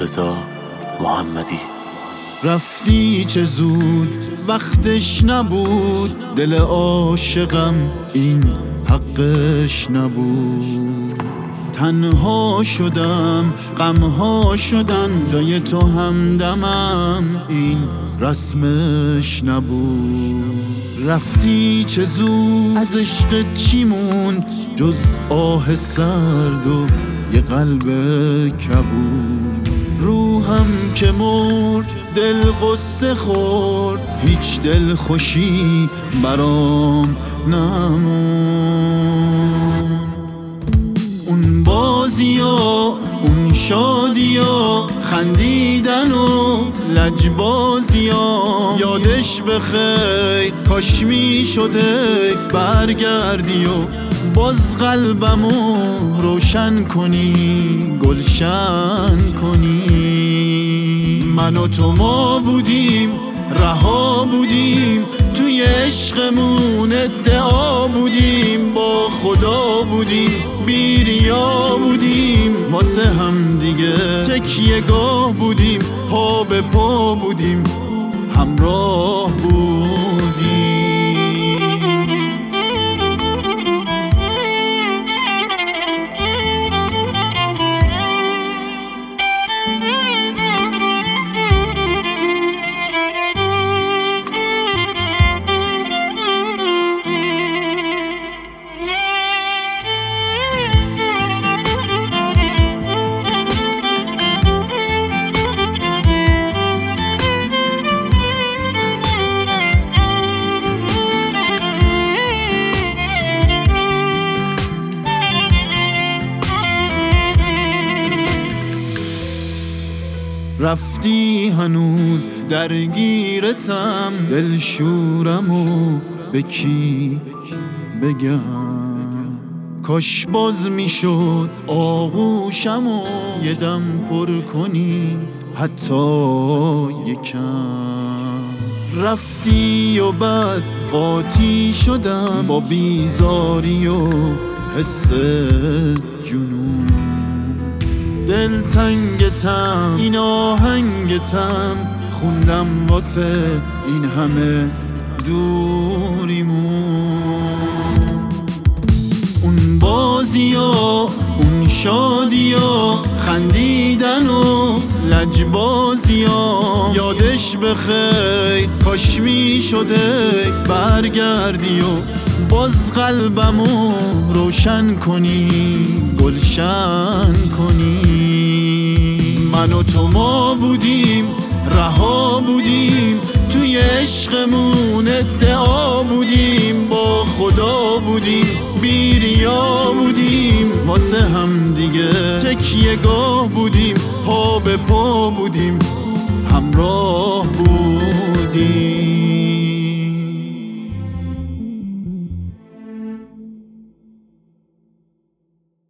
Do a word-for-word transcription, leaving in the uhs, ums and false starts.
مرتضی محمدی. رفتی چه زود وقتش نبود، دل عاشقم این حقش نبود. تنها شدم غمها شدن، جای تو همدمم این رسمش نبود. رفتی چه زود از عشق چی موند جز آه سرد و یه قلب کبود. روحم که مرد دل غصه خورد، هیچ دل خوشی برام نمون. اون بازیا اون شادیا خندیدن و لجبازیا، یادش بخیر کاش می شده برگردی و باز قلبمو روشن کنی گلشن کنی. من و تو ما بودیم رها بودیم، توی عشقمون ادعا بودیم، با خدا بودیم بیریا بودیم، واسه هم دیگه تکیه گاه بودیم، پا به پا بودیم همراه بودیم. رفتی هنوز درگیرتم، دلشورمو به کی بگم؟ کاش باز میشد آغوشمو یه دم پر کنی حتی یکم. رفتی و بعد قاطی شدم با بیزاری و حس جنون. دل تنگتم این آهنگتم، خوندم واسه این همه دوریمون. اون بازیا اون شادیا خندیدن و لجبازیا، یادش بخیر کاش می شده برگردی و باز قلبمو روشن کنی گلشن کنی. من و تو ما بودیم رها بودیم، توی عشقمون ادعا بودیم، با خدا بودیم بیریا بودیم، واسه هم دیگه تکیه گاه بودیم، پا به پا بودیم همراه بودیم.